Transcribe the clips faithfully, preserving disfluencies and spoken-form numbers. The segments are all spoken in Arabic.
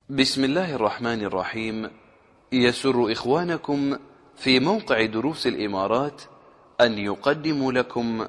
بسم الله الرحمن الرحيم. يسر إخوانكم في موقع دروس الإمارات أن يقدموا لكم.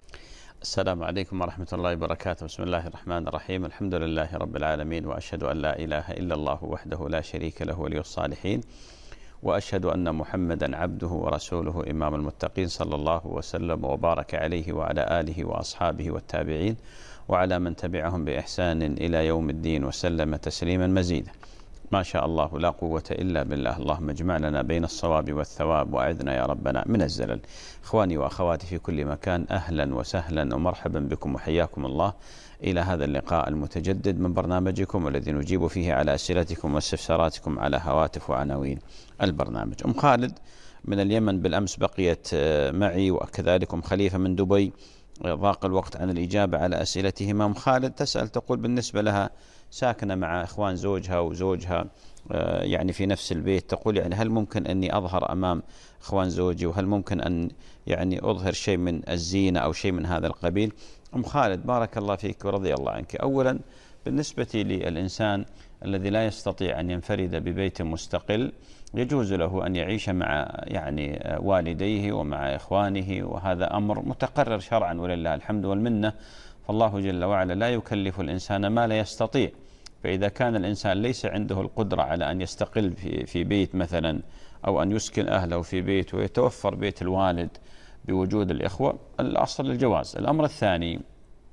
السلام عليكم ورحمة الله وبركاته. بسم الله الرحمن الرحيم. الحمد لله رب العالمين، وأشهد أن لا إله إلا الله وحده لا شريك له ولي الصالحين، وأشهد أن محمدا عبده ورسوله إمام المتقين، صلى الله وسلم وبارك عليه وعلى آله وأصحابه والتابعين وعلى من تبعهم بإحسان إلى يوم الدين، وسلم تسليما مزيدا. ما شاء الله لا قوة إلا بالله. اللهم اجمع لنا بين الصواب والثواب، وأعذنا يا ربنا من الزلل. إخواني وأخواتي في كل مكان، أهلا وسهلا ومرحبا بكم وحياكم الله إلى هذا اللقاء المتجدد من برنامجكم الذي نجيب فيه على أسئلتكم واستفساراتكم على هواتف وعناوين البرنامج. أم خالد من اليمن بالأمس بقيت معي، وكذلك أم خليفة من دبي. ضاق الوقت عن الإجابة على أسئلتهما. أم خالد تسأل تقول بالنسبة لها ساكنة مع إخوان زوجها وزوجها يعني في نفس البيت، تقول يعني هل ممكن أني أظهر أمام إخوان زوجي، وهل ممكن أن يعني أظهر شيء من الزينة أو شيء من هذا القبيل؟ أم خالد بارك الله فيك ورضي الله عنك. أولا بالنسبة للإنسان الذي لا يستطيع أن ينفرد ببيت مستقل، يجوز له أن يعيش مع يعني والديه ومع إخوانه، وهذا أمر متقرر شرعا ولله الحمد والمنة. فالله جل وعلا لا يكلف الإنسان ما لا يستطيع. فإذا كان الإنسان ليس عنده القدرة على أن يستقل في, في بيت مثلا، أو أن يسكن أهله في بيت ويتوفر بيت الوالد بوجود الإخوة، الأصل الجواز. الأمر الثاني،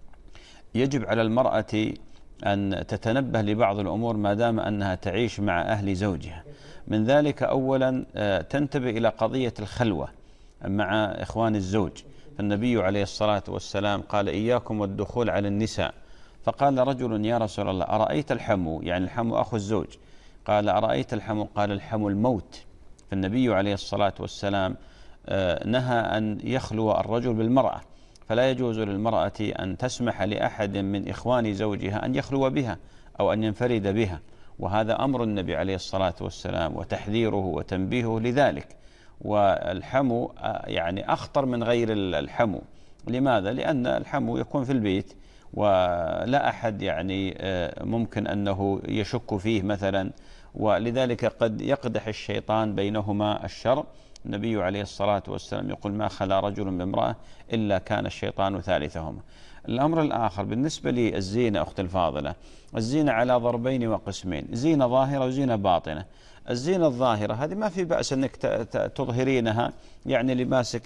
يجب على المرأة أن تتنبه لبعض الأمور ما دام أنها تعيش مع أهل زوجها. من ذلك أولا تنتبه إلى قضية الخلوة مع إخوان الزوج. فالنبي عليه الصلاة والسلام قال إياكم والدخول على النساء. فقال رجل يا رسول الله أرأيت الحمو، يعني الحمو أخو الزوج، قال أرأيت الحمو؟ قال الحمو الموت. فالنبي عليه الصلاة والسلام نهى أن يخلو الرجل بالمرأة، فلا يجوز للمرأة أن تسمح لأحد من إخوان زوجها أن يخلو بها أو أن ينفرد بها، وهذا أمر النبي عليه الصلاة والسلام وتحذيره وتنبيهه لذلك. والحمو يعني أخطر من غير الحمو. لماذا؟ لأن الحمو يكون في البيت ولا أحد يعني ممكن أنه يشك فيه مثلا، ولذلك قد يقدح الشيطان بينهما الشر. النبي عليه الصلاة والسلام يقول ما خلا رجل بامرأة إلا كان الشيطان ثالثهما. الأمر الآخر بالنسبة للزينة أخت الفاضلة، الزينة على ضربين وقسمين، زينة ظاهرة وزينة باطنة. الزينة الظاهرة هذه ما في بأس أنك تظهرينها، يعني لماسك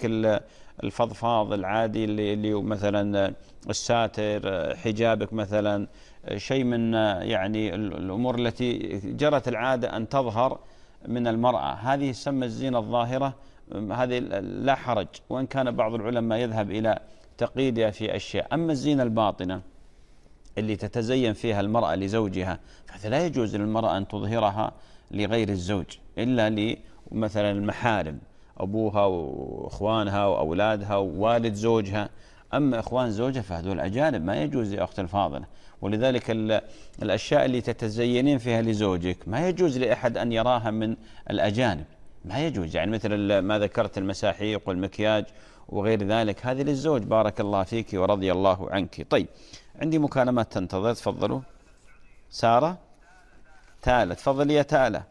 الفضفاض العادي اللي مثلا الساتر، حجابك مثلا، شيء من يعني الأمور التي جرت العادة أن تظهر من المرأة، هذه تسمى الزينة الظاهرة، هذه لا حرج، وإن كان بعض العلماء يذهب إلى تقييدها في أشياء. أما الزينة الباطنة اللي تتزين فيها المرأة لزوجها، فهذا لا يجوز للمرأة أن تظهرها لغير الزوج إلا لمثلا المحارم، أبوها وإخوانها وأولادها ووالد زوجها. أما إخوان زوجها فهذول أجانب، ما يجوز يا أخت الفاضلة. ولذلك الأشياء اللي تتزينين فيها لزوجك ما يجوز لأحد أن يراها من الأجانب، ما يجوز. يعني مثل ما ذكرت المساحيق والمكياج وغير ذلك، هذه للزوج. بارك الله فيك ورضي الله عنك. طيب عندي مكالمات تنتظر، تفضلوا. سارة تالة، تفضلي يا تالة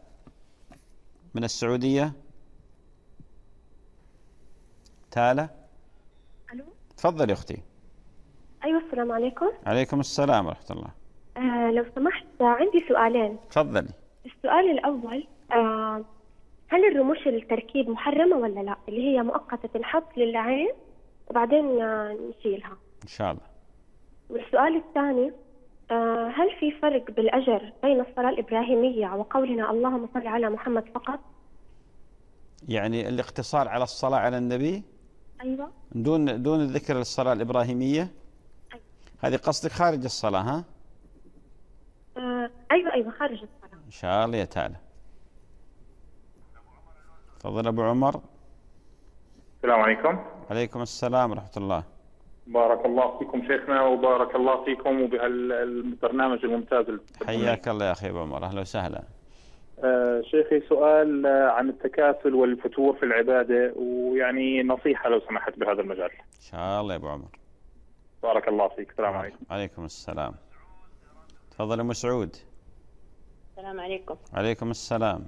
من السعودية. تالة ألو، تفضل يا أختي. أيوة السلام عليكم. عليكم السلام ورحمة الله. آه لو سمحت عندي سؤالين. تفضلي. السؤال الأول، آه هل الرموش التركيب محرمة ولا لا، اللي هي مؤقتة الحط للعين وبعدين آه نشيلها إن شاء الله. والسؤال الثاني، آه هل في فرق بالأجر بين الصلاة الإبراهيمية وقولنا اللهم صل على محمد فقط؟ يعني الاقتصار على الصلاة على النبي أيوة، دون دون الذكر للصلاة الإبراهيمية. أيوة. هذه قصدك خارج الصلاة؟ ها آه أيوة أيوة خارج الصلاة. إن شاء الله يا تعالى. تفضل أبو عمر. السلام عليكم. عليكم السلام ورحمة الله. بارك الله فيكم شيخنا، وبارك الله فيكم وبهالبرنامج الممتاز. حياك الله يا أخي أبو عمر، أهلا وسهلا. آه شيخي سؤال عن التكاسل والفتور في العبادة، ويعني نصيحة لو سمحت بهذا المجال. إن شاء الله يا أبو عمر. بارك الله فيك. السلام عليكم. عليكم السلام. تفضل أم سعود. السلام عليكم. عليكم السلام.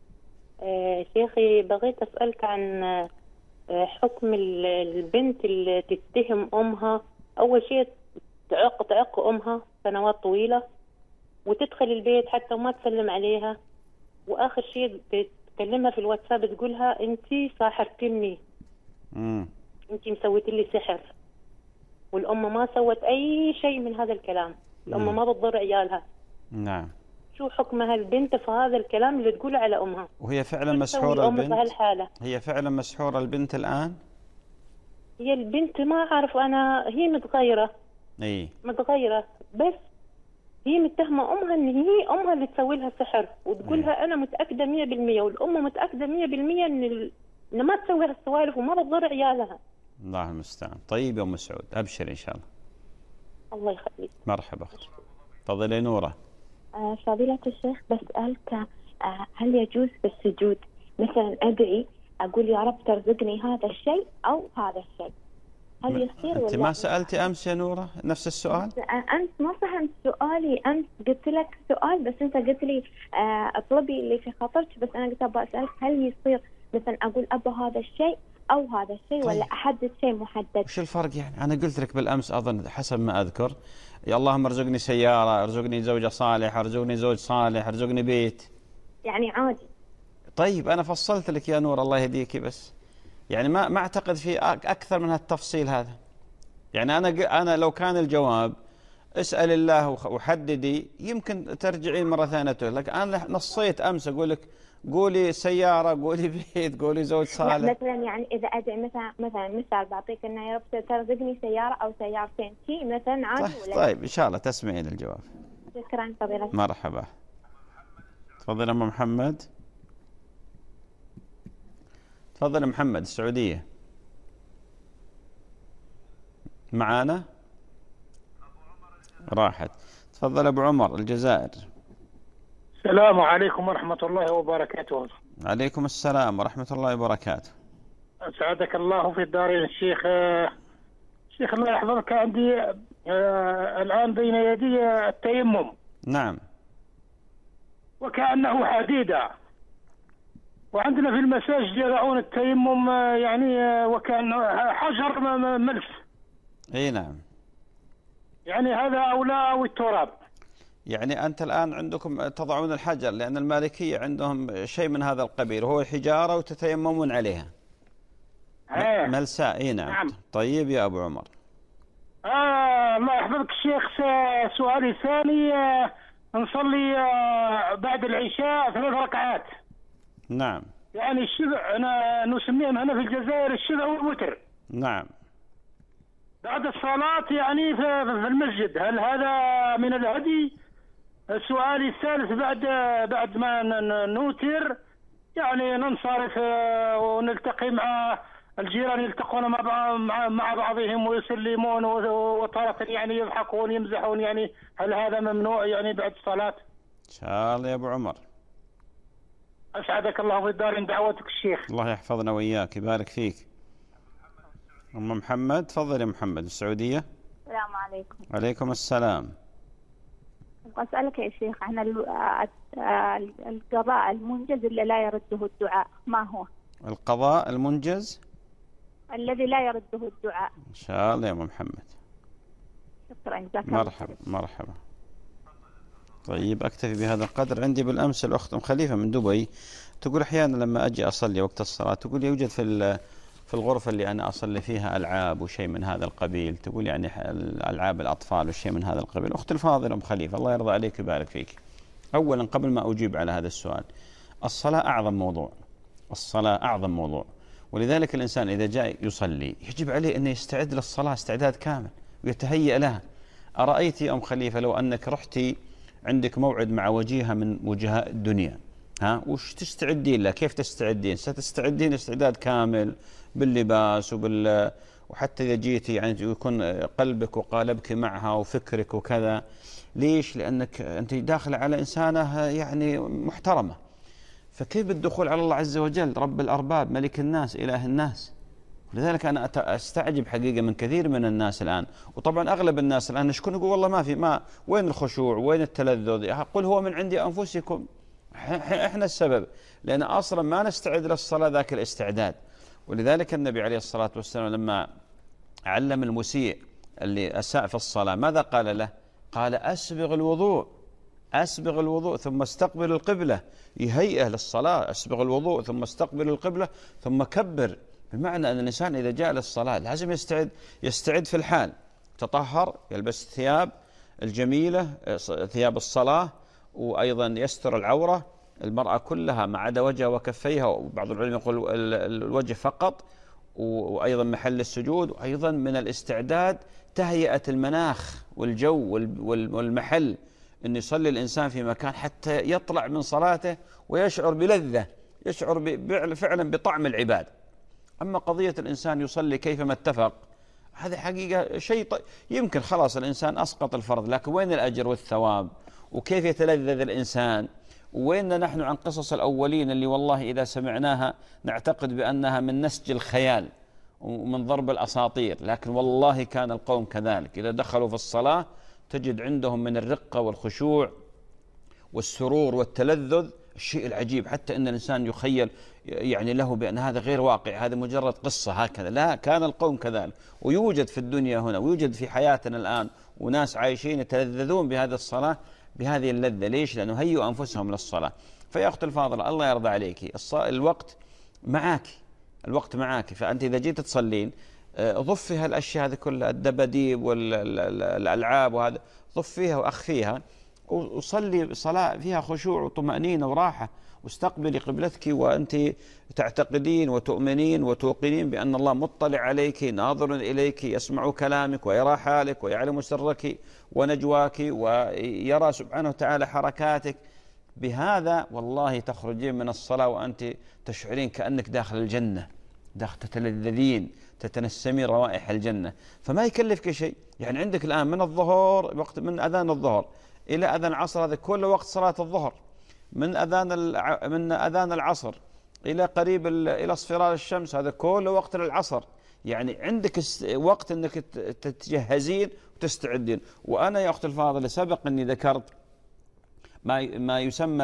آه شيخي، بغيت أسألك عن آه حكم البنت اللي تتهم أمها. أول شيء تعق تعق أمها سنوات طويلة، وتدخل البيت حتى وما تسلم عليها، وآخر شيء بتكلمها في الواتساب تقولها أنتي ساحرتني، امم أنتي مسويتي لي سحر. والأم ما سوت أي شيء من هذا الكلام، الأم ما بتضر عيالها. نعم. شو حكمها البنت في هذا الكلام اللي تقوله على أمها؟ وهي فعلا مسحورة البنت؟ بهالحالة هي فعلا مسحورة البنت الآن؟ هي البنت ما أعرف أنا، هي متغيرة. إيه متغيرة، بس هي متهمة أمها إن هي أمها اللي تسوي لها سحر، وتقولها إيه؟ أنا متأكدة مية بالمية، والأم متأكدة مية بالمية إن ال... إن ما تسوي هالسوالف وما بتضر عيالها. الله المستعان. طيب يا أم سعود، أبشر إن شاء الله. الله يخليك. مرحبا أختي. تفضلي نورة. آه فضيلة الشيخ، بسألك آه هل يجوز بالسجود مثلا أدعي أقول يا رب ترزقني هذا الشيء أو هذا الشيء، هل يصير ولا؟ أنت ما سألتي أمس يا نورة نفس السؤال؟ أنت ما فهمت سؤالي، أنت قلت لك سؤال بس أنت قلت لي آه اطلبي اللي في خاطرك، بس أنا قلت أبغى أسألك هل يصير مثلا أقول أبغى هذا الشيء أو هذا الشيء؟ طيب. ولا أحدد شيء محدد؟ وش الفرق يعني؟ أنا قلت لك بالأمس أظن حسب ما أذكر، يا اللهم ارزقني سيارة، ارزقني زوجة صالح، ارزقني زوج صالح، ارزقني بيت. يعني عادي. طيب أنا فصلت لك يا نور الله يهديكي، بس يعني ما ما أعتقد في أكثر من هالتفصيل هذا. يعني أنا أنا لو كان الجواب اسأل الله وحددي، يمكن ترجعين مرة ثانية تقول لك أنا نصيت أمس أقول لك قولي سيارة، قولي بيت، قولي زوج صالح. مثلا يعني إذا أدعي مثلا مثلا مثال بعطيك إنه يا رب ترزقني سيارة أو سيارتين، شيء مثلا عادي طيب ولا؟ طيب إن شاء الله تسمعين الجواب. شكرا فضيلة. مرحبا. تفضل أم محمد. تفضل محمد السعودية. معانا؟ راحت. تفضل أبو عمر الجزائر. السلام عليكم ورحمة الله وبركاته. عليكم السلام ورحمة الله وبركاته. أسعدك الله في الدارين الشيخ. شيخ الله يحفظك، عندي الآن بين يدي التيمم. نعم. وكأنه حديدة، وعندنا في المساجد يضعون التيمم يعني وكأنه حجر ملس. اي نعم. يعني هذا أولى أو التراب؟ يعني أنت الآن عندكم تضعون الحجر، لأن المالكية عندهم شيء من هذا القبيل، وهو حجارة وتتيممون عليها. ايه ملساء. اي نعم. نعم. طيب يا أبو عمر. آه الله يحفظك الشيخ، سؤالي الثاني، آه نصلي آه بعد العشاء ثلاث ركعات. نعم. يعني الشبع، أنا نسميهم هنا في الجزائر الشبع والوتر. نعم. بعد الصلاة يعني في المسجد، هل هذا من الهدي؟ السؤال الثالث، بعد بعد ما نوتر يعني ننصرف ونلتقي مع الجيران، يلتقون مع مع بعضهم ويسلمون وتارة يعني يضحكون يمزحون، يعني هل هذا ممنوع يعني بعد الصلاة؟ إن شاء الله يا أبو عمر. أسعدك الله في الدار، دعوتك الشيخ. الله يحفظنا وإياك، يبارك فيك. أم محمد. تفضل يا محمد السعودية. السلام عليكم. عليكم السلام. أبغى أسألك يا شيخ عن القضاء المنجز اللي لا يرده الدعاء، ما هو؟ القضاء المنجز الذي لا يرده الدعاء. إن شاء الله يا أم محمد. شكرا جزاك الله. مرحبا مرحبا. طيب أكتفي بهذا القدر. عندي بالأمس الأخت أم خليفة من دبي تقول أحيانا لما أجي أصلي وقت الصلاة تقول يوجد في في الغرفة اللي أنا أصلي فيها ألعاب وشيء من هذا القبيل، تقول يعني ألعاب الأطفال وشيء من هذا القبيل. أخت الفاضلة أم خليفة الله يرضى عليك ويبارك فيك، أولا قبل ما أجيب على هذا السؤال، الصلاة أعظم موضوع، الصلاة أعظم موضوع، ولذلك الإنسان إذا جاء يصلي يجب عليه أن يستعد للصلاة استعداد كامل ويتهيأ لها. أرأيت يا أم خليفة لو أنك رحتي عندك موعد مع وجيهة من وجهاء الدنيا، ها وش تستعدين له؟ كيف تستعدين؟ ستستعدين استعداد كامل باللباس وبال وحتى إذا جيتي يعني يكون قلبك وقالبك معها وفكرك وكذا. ليش؟ لأنك أنت داخل على إنسانة يعني محترمة، فكيف الدخول على الله عز وجل رب الأرباب ملك الناس إله الناس، لذلك أنا أستعجب حقيقة من كثير من الناس الآن، وطبعا أغلب الناس الآن نشكون يقول والله ما في، ما وين الخشوع وين التلذذ؟ أقول هو من عند أنفسكم، إحنا السبب، لأن أصلا ما نستعد للصلاة ذاك الاستعداد. ولذلك النبي عليه الصلاة والسلام لما علم المسيء اللي أساء في الصلاة ماذا قال له؟ قال أسبغ الوضوء، أسبغ الوضوء ثم استقبل القبلة، يهيئه للصلاة، أسبغ الوضوء ثم استقبل القبلة ثم كبر. بمعنى أن الإنسان إذا جاء للصلاة لازم يستعد، يستعد في الحال، تطهر، يلبس الثياب الجميلة، ثياب الصلاة، وأيضا يستر العورة، المرأة كلها ما عدا وجهها وكفيها، وبعض العلماء يقول الوجه فقط، وأيضا محل السجود، وأيضا من الاستعداد تهيئة المناخ والجو والمحل، أن يصلي الإنسان في مكان حتى يطلع من صلاته ويشعر بلذة، يشعر فعلا بطعم العباد. أما قضية الإنسان يصلي كيفما اتفق، هذه حقيقة شيء ط... يمكن خلاص الإنسان أسقط الفرض، لكن وين الأجر والثواب؟ وكيف يتلذذ الإنسان؟ وين نحن عن قصص الأولين اللي والله إذا سمعناها نعتقد بأنها من نسج الخيال ومن ضرب الأساطير، لكن والله كان القوم كذلك، إذا دخلوا في الصلاة تجد عندهم من الرقة والخشوع والسرور والتلذذ الشيء العجيب، حتى أن الإنسان يخيل يعني له بأن هذا غير واقع، هذا مجرد قصة هكذا. لا، كان القوم كذلك، ويوجد في الدنيا هنا ويوجد في حياتنا الآن وناس عايشين يتلذذون بهذه الصلاة بهذه اللذة. ليش؟ لأنه هيئوا أنفسهم للصلاة. فيا أخت الفاضلة الله يرضى عليك، الوقت معك، الوقت معك، فأنت إذا جيت تصلين ضفي هالأشياء هذه كلها، الدباديب والألعاب وهذا، ضفيها وأخفيها، وصلي صلاة فيها خشوع وطمأنينة وراحة، واستقبلي قبلتك وأنت تعتقدين وتؤمنين وتوقنين بأن الله مطلع عليك، ناظر إليك، يسمع كلامك ويرى حالك ويعلم سرك ونجواك ويرى سبحانه وتعالى حركاتك. بهذا والله تخرجين من الصلاة وأنت تشعرين كأنك داخل الجنة، داخل تتلذذين، تتنسمين روائح الجنة. فما يكلفك شيء، يعني عندك الآن من الظهر، وقت من أذان الظهر إلى أذان العصر، هذا كل وقت صلاة الظهر، من أذان من أذان العصر إلى قريب إلى اصفرار الشمس، هذا كل وقت للعصر. يعني عندك وقت أنك تتجهزين وتستعدين. وأنا يا أخت الفاضلة سبق أني ذكرت ما ما يسمى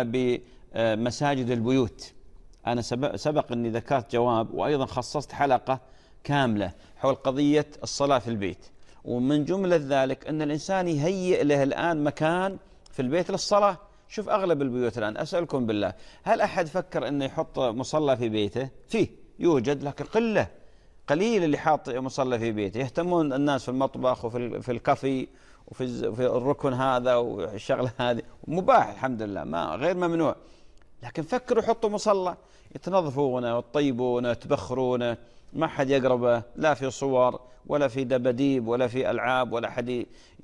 بمساجد البيوت، أنا سبق, سبق أني ذكرت جواب، وأيضا خصصت حلقة كاملة حول قضية الصلاة في البيت. ومن جملة ذلك أن الإنسان يهيئ له الآن مكان في البيت للصلاة. شوف أغلب البيوت الآن، أسألكم بالله، هل أحد فكر أنه يحط مصلى في بيته؟ فيه، يوجد، لكن قلة، قليل اللي حاط مصلى في بيته. يهتمون الناس في المطبخ وفي في الكافي وفي في الركن هذا والشغلة هذه، مباح الحمد لله، ما غير ممنوع، لكن فكروا يحطوا مصلى، يتنظفونه ويطيبونه ويتبخرونه، ما حد يقربه، لا في صور ولا في دباديب ولا في ألعاب، ولا حد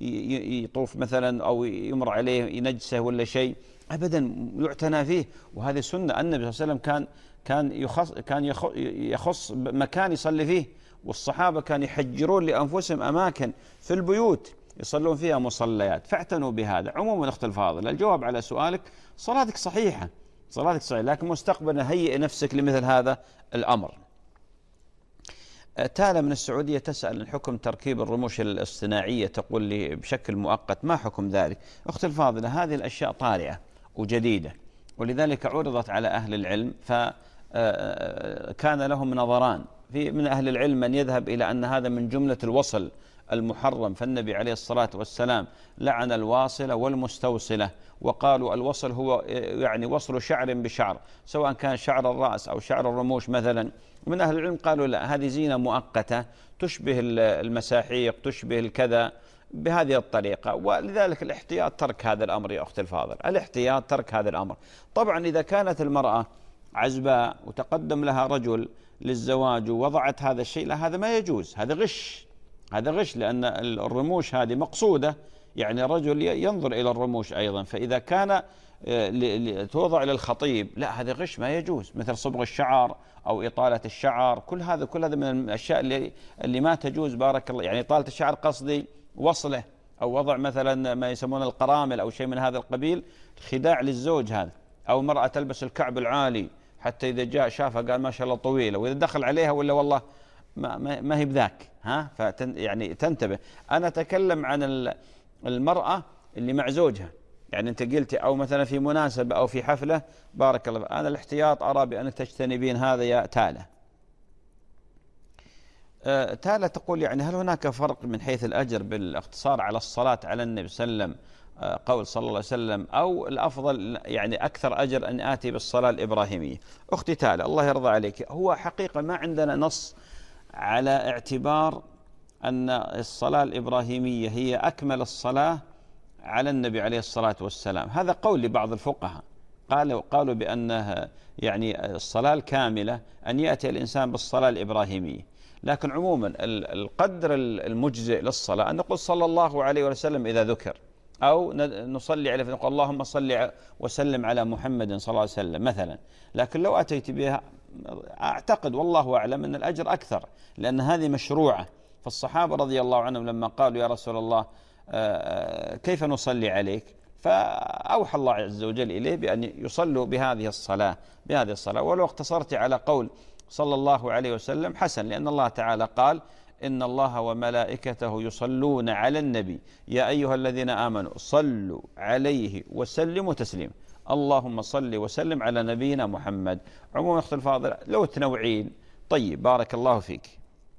يطوف مثلا أو يمر عليه ينجسه ولا شيء أبدا، يعتنى فيه. وهذه سنة، النبي صلى الله عليه وسلم كان كان يخص كان يخص مكان يصلي فيه، والصحابة كانوا يحجرون لأنفسهم أماكن في البيوت يصلون فيها مصليات، فاعتنوا بهذا. عموما أخت الفاضل، الجواب على سؤالك، صلاتك صحيحة، صلاتك صحيحة، لكن مستقبلا هيئ نفسك لمثل هذا الأمر. تالا من السعودية تسأل عن حكم تركيب الرموش الاصطناعية، تقول لي بشكل مؤقت، ما حكم ذلك؟ أخت الفاضلة، هذه الأشياء طارئة وجديدة، ولذلك عرضت على أهل العلم، فكان لهم نظران. في من أهل العلم من يذهب إلى أن هذا من جملة الوصل المحرم، فالنبي عليه الصلاة والسلام لعن الواصلة والمستوصلة، وقالوا الوصل هو يعني وصل شعر بشعر، سواء كان شعر الرأس أو شعر الرموش مثلا. من أهل العلم قالوا لا، هذه زينة مؤقتة تشبه المساحيق، تشبه الكذا، بهذه الطريقة. ولذلك الاحتياط ترك هذا الأمر يا أخت الفاضل، الاحتياط ترك هذا الأمر. طبعا إذا كانت المرأة عزباء وتقدم لها رجل للزواج ووضعت هذا الشيء، لا، هذا ما يجوز، هذا غش، هذا غش، لأن الرموش هذه مقصودة، يعني الرجل ينظر إلى الرموش أيضا. فإذا كان توضع للخطيب، لا، هذا غش ما يجوز، مثل صبغ الشعر أو إطالة الشعر، كل هذا كل هذا من الأشياء اللي اللي ما تجوز. بارك الله، يعني إطالة الشعر قصدي وصله، أو وضع مثلا ما يسمون القرامل أو شيء من هذا القبيل، خداع للزوج هذا. أو المرأة تلبس الكعب العالي حتى إذا جاء شافها قال ما شاء الله طويلة، وإذا دخل عليها ولا والله ما, ما, ما هي بذاك، ها فتن يعني تنتبه. أنا أتكلم عن المرأة اللي مع زوجها، يعني أنت قلت أو مثلا في مناسبة أو في حفلة، بارك الله، أنا الاحتياط أرى بأنك تجتنبين هذا يا تالة. أه تالة تقول يعني هل هناك فرق من حيث الأجر بالاقتصار على الصلاة على النبي صلى الله عليه وسلم، أه قول صلى الله عليه وسلم، أو الأفضل يعني أكثر أجر أن آتي بالصلاة الإبراهيمية؟ أختي تالة الله يرضى عليك، هو حقيقة ما عندنا نص على اعتبار أن الصلاة الإبراهيمية هي أكمل الصلاة على النبي عليه الصلاة والسلام. هذا قول لبعض الفقهاء، قالوا قالوا بأنها يعني الصلاة الكاملة أن يأتي الإنسان بالصلاة الإبراهيمية. لكن عموما القدر المجزئ للصلاة أن نقول صلى الله عليه وسلم إذا ذكر، أو نصلي عليه فنقول اللهم صل وسلم على محمد صلى الله عليه وسلم مثلا. لكن لو أتيت بها أعتقد والله أعلم أن الأجر أكثر، لأن هذه مشروعة. فالصحابة رضي الله عنهم لما قالوا يا رسول الله كيف نصلي عليك، فأوحى الله عز وجل إليه بأن يصلوا بهذه الصلاة بهذه الصلاة. ولو اقتصرت على قول صلى الله عليه وسلم حسن، لأن الله تعالى قال إن الله وملائكته يصلون على النبي يا أيها الذين آمنوا صلوا عليه وسلموا تسليما. اللهم صل وسلم على نبينا محمد. عموما أخت الفاضلة لو تنوعين طيب بارك الله فيك.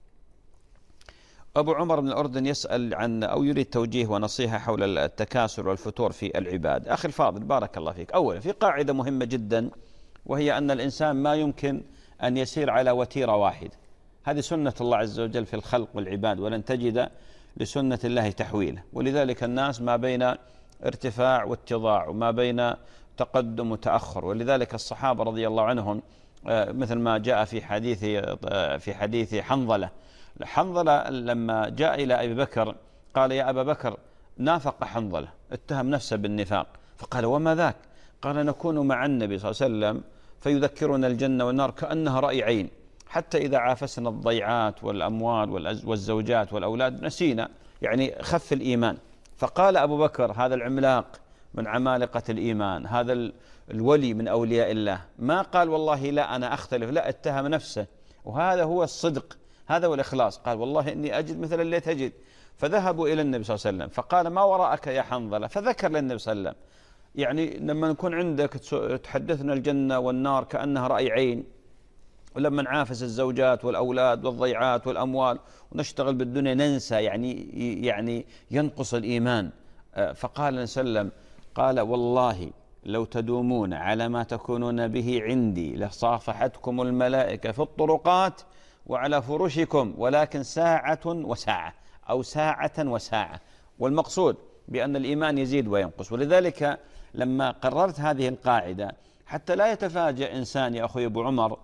أبو عمر من الأردن يسأل عن أو يريد توجيه ونصيحة حول التكاسل والفتور في العباد. أخي الفاضل بارك الله فيك، أولا في قاعدة مهمة جدا، وهي أن الإنسان ما يمكن أن يسير على وتيرة واحدة. هذه سنة الله عز وجل في الخلق والعباد، ولن تجد لسنة الله تحويله. ولذلك الناس ما بين ارتفاع واتضاع، وما بين تقدم وتأخر. ولذلك الصحابة رضي الله عنهم مثل ما جاء في حديث في حديث حنظلة حنظلة لما جاء إلى أبي بكر قال يا أبا بكر نافق حنظلة، اتهم نفسه بالنفاق، فقال وما ذاك؟ قال نكون مع النبي صلى الله عليه وسلم فيذكرنا الجنة والنار كأنها رأي عين، حتى إذا عافسنا الضيعات والأموال والزوجات والأولاد نسينا، يعني خف الإيمان. فقال أبو بكر هذا العملاق من عمالقة الإيمان، هذا الولي من أولياء الله، ما قال والله لا أنا أختلف، لا اتهم نفسه. وهذا هو الصدق، هذا هو الإخلاص. قال والله إني أجد مثل اللي تجد. فذهبوا إلى النبي صلى الله عليه وسلم فقال ما وراءك يا حنظلة، فذكر للنبي صلى الله عليه وسلم يعني لما نكون عندك تحدثنا الجنة والنار كأنها رأي عين، ولما نعافس الزوجات والأولاد والضيعات والأموال ونشتغل بالدنيا ننسى، يعني يعني ينقص الإيمان. فقال النبي صلى الله عليه وسلم قال والله لو تدومون على ما تكونون به عندي لصافحتكم الملائكة في الطرقات وعلى فرشكم، ولكن ساعة وساعة أو ساعة وساعة. والمقصود بأن الإيمان يزيد وينقص. ولذلك لما قررت هذه القاعدة حتى لا يتفاجأ إنسان يا أخوي أبو عمر،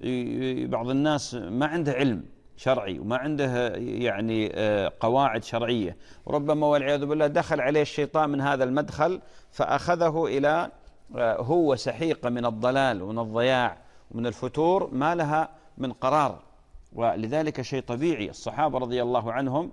بعض الناس ما عنده علم شرعي وما عنده يعني قواعد شرعية، وربما والعياذ بالله دخل عليه الشيطان من هذا المدخل فأخذه إلى هو سحيقة من الضلال ومن الضياع ومن الفتور ما لها من قرار. ولذلك شيء طبيعي. الصحابة رضي الله عنهم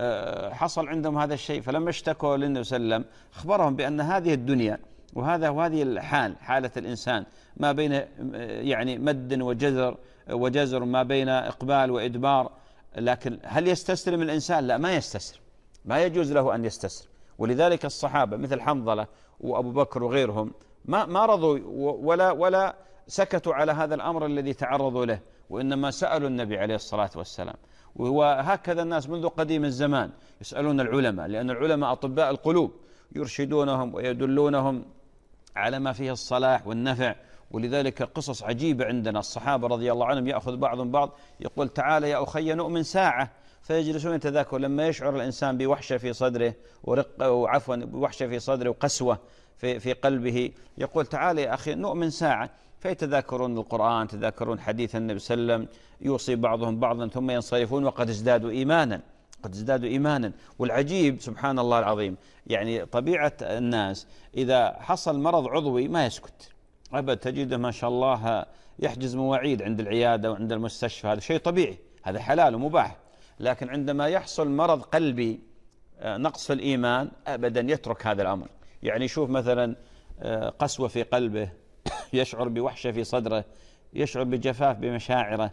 حصل عندهم هذا الشيء، فلما اشتكوا للنبي صلى الله عليه وسلم أخبرهم بأن هذه الدنيا وهذا وهذه الحال حالة الإنسان ما بين يعني مد وجزر وجزر، ما بين إقبال وإدبار. لكن هل يستسلم الإنسان؟ لا، ما يستسلم، ما يجوز له أن يستسلم. ولذلك الصحابة مثل حنظلة وأبو بكر وغيرهم ما ما رضوا ولا ولا سكتوا على هذا الأمر الذي تعرضوا له، وإنما سألوا النبي عليه الصلاة والسلام. وهكذا الناس منذ قديم الزمان يسألون العلماء، لأن العلماء أطباء القلوب يرشدونهم ويدلونهم على ما فيه الصلاح والنفع. ولذلك قصص عجيبة عندنا الصحابة رضي الله عنهم يأخذ بعضهم بعض يقول تعالى يا أخي نؤمن ساعة، فيجلسون يتذاكروا. لما يشعر الإنسان بوحشة في صدره ورق وعفوا بوحشة في صدره وقسوة في في قلبه يقول تعالى يا أخي نؤمن ساعة، فيتذاكرون القرآن، تذاكرون حديث النبي صلى الله عليه وسلم، يوصي بعضهم بعضا ثم ينصرفون وقد ازدادوا إيمانا قد ازدادوا إيمانا. والعجيب سبحان الله العظيم، يعني طبيعة الناس إذا حصل مرض عضوي ما يسكت أبدا، تجده ما شاء الله يحجز مواعيد عند العيادة وعند المستشفى، هذا شيء طبيعي، هذا حلال ومباح. لكن عندما يحصل مرض قلبي نقص الإيمان أبدا يترك هذا الأمر. يعني يشوف مثلا قسوة في قلبه، يشعر بوحشة في صدره، يشعر بجفاف بمشاعره،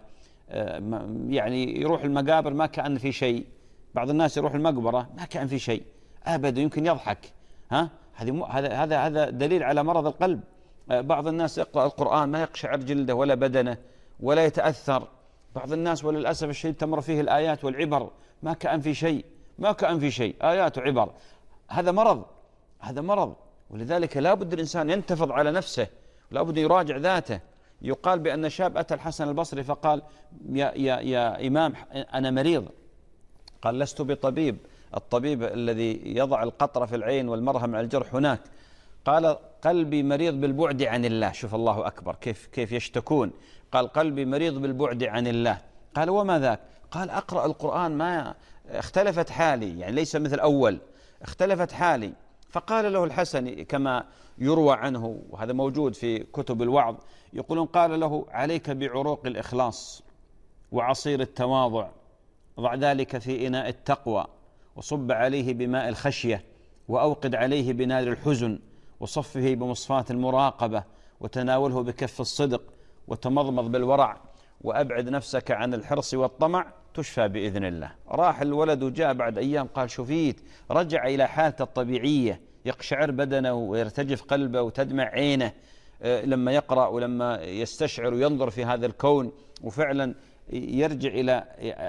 يعني يروح المقابر ما كأن في شيء، بعض الناس يروح المقبرة ما كأن في شيء أبدا، يمكن يضحك. ها هذا هذا هذا دليل على مرض القلب. بعض الناس يقرأ القرآن ما يقشعر جلده ولا بدنه ولا يتأثر. بعض الناس وللأسف الشديد تمر فيه الآيات والعبر ما كأن في شيء، ما كأن في شيء، آيات وعبر. هذا مرض، هذا مرض. ولذلك لا بد الإنسان ينتفض على نفسه، لا بد يراجع ذاته. يقال بأن شاب أتى الحسن البصري فقال: يا, يا, يا إمام أنا مريض. قال: لست بطبيب، الطبيب الذي يضع القطرة في العين والمرهم على الجرح هناك. قال: قلبي مريض بالبعد عن الله. شوف الله أكبر كيف كيف يشتكون. قال: قلبي مريض بالبعد عن الله. قال: وما ذاك؟ قال: أقرأ القرآن ما اختلفت حالي، يعني ليس مثل أول، اختلفت حالي. فقال له الحسن كما يروى عنه، وهذا موجود في كتب الوعظ، يقولون: قال له: عليك بعروق الإخلاص وعصير التواضع، ضع ذلك في إناء التقوى، وصب عليه بماء الخشية، وأوقد عليه بنار الحزن، وصفه بمصفاة المراقبة، وتناوله بكف الصدق، وتمضمض بالورع، وأبعد نفسك عن الحرص والطمع، تشفى بإذن الله. راح الولد وجاء بعد أيام قال: شفيت، رجع إلى حالته الطبيعية، يقشعر بدنه ويرتجف قلبه وتدمع عينه لما يقرأ ولما يستشعر وينظر في هذا الكون، وفعلا يرجع إلى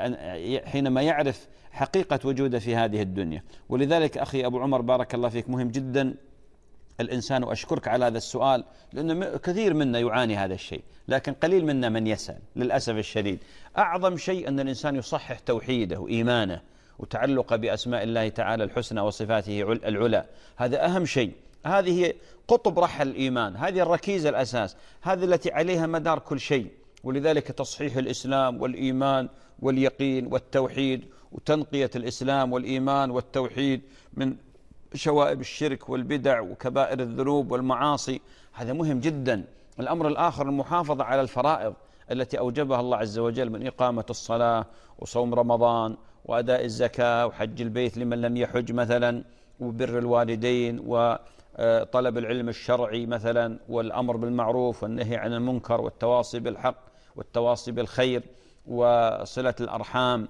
حينما يعرف حقيقة وجوده في هذه الدنيا. ولذلك أخي أبو عمر بارك الله فيك مهم جدا الإنسان، وأشكرك على هذا السؤال، لأن كثير منا يعاني هذا الشيء، لكن قليل منا من يسأل للأسف الشديد. أعظم شيء أن الإنسان يصحح توحيده وإيمانه وتعلق بأسماء الله تعالى الحسنى وصفاته العلى، هذا أهم شيء. هذه هي قطب رحل الإيمان، هذه الركيزة الأساس، هذه التي عليها مدار كل شيء. ولذلك تصحيح الإسلام والإيمان واليقين والتوحيد، وتنقية الإسلام والإيمان والتوحيد من شوائب الشرك والبدع وكبائر الذنوب والمعاصي، هذا مهم جدا. الأمر الآخر المحافظة على الفرائض التي أوجبها الله عز وجل من إقامة الصلاة وصوم رمضان وأداء الزكاة وحج البيت لمن لم يحج مثلا، وبر الوالدين وطلب العلم الشرعي مثلا، والأمر بالمعروف والنهي عن المنكر، والتواصي بالحق والتواصي بالخير، وصلة الأرحام.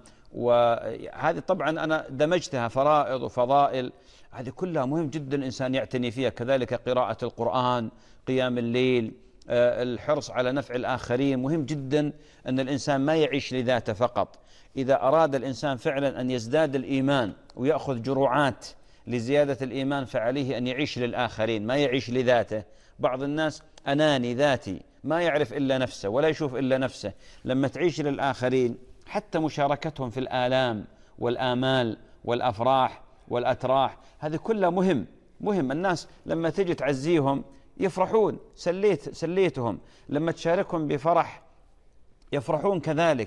وهذه طبعا أنا دمجتها فرائض وفضائل، هذه كلها مهم جدا الإنسان يعتني فيها. كذلك قراءة القرآن، قيام الليل، الحرص على نفع الآخرين. مهم جدا أن الإنسان ما يعيش لذاته فقط. إذا أراد الإنسان فعلا أن يزداد الإيمان ويأخذ جرعات لزيادة الإيمان، فعليه أن يعيش للآخرين ما يعيش لذاته. بعض الناس أناني ذاتي، ما يعرف إلا نفسه ولا يشوف إلا نفسه. لما تعيش للآخرين حتى مشاركتهم في الآلام والآمال والأفراح والأتراح، هذه كلها مهم مهم. الناس لما تجي تعزيهم يفرحون، سليت سليتهم. لما تشاركهم بفرح يفرحون كذلك.